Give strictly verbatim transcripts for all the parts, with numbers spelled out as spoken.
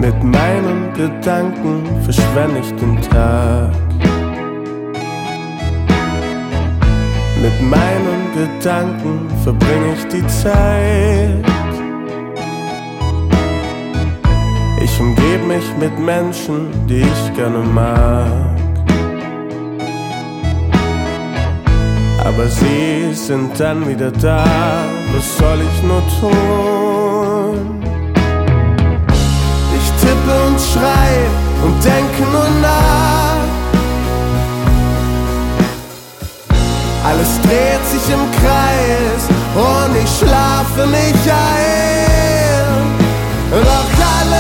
Mit meinen Gedanken verschwende ich den Tag. Mit meinen Gedanken verbringe ich die Zeit. Ich umgebe mich mit Menschen, die ich gerne mag. Aber sie sind dann wieder da, was soll ich nur tun? Ich tippe und schreibe und denke nur nach. Alles dreht sich im Kreis und ich schlafe nicht ein. Doch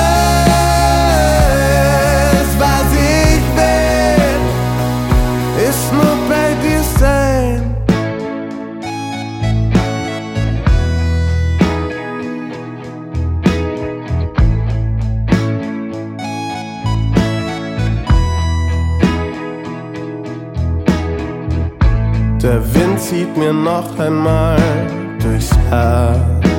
alles, was ich will, ist nur bei dir sein. Der Wind zieht mir noch einmal durchs Haar.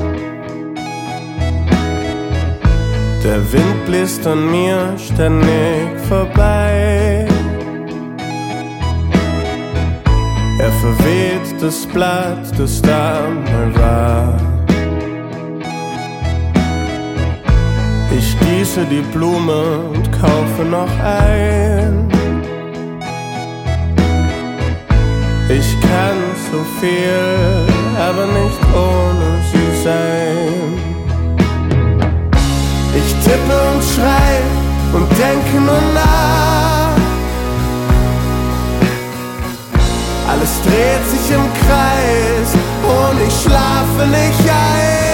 Der Wind bläst an mir ständig vorbei. Er verweht das Blatt, das da mal war. Ich gieße die Blume und kaufe noch ein. Ich kann so viel, aber nicht ohne sie sein. Ich tippe und schreibe und denke nur nach. Alles dreht sich im Kreis und ich schlafe nicht ein.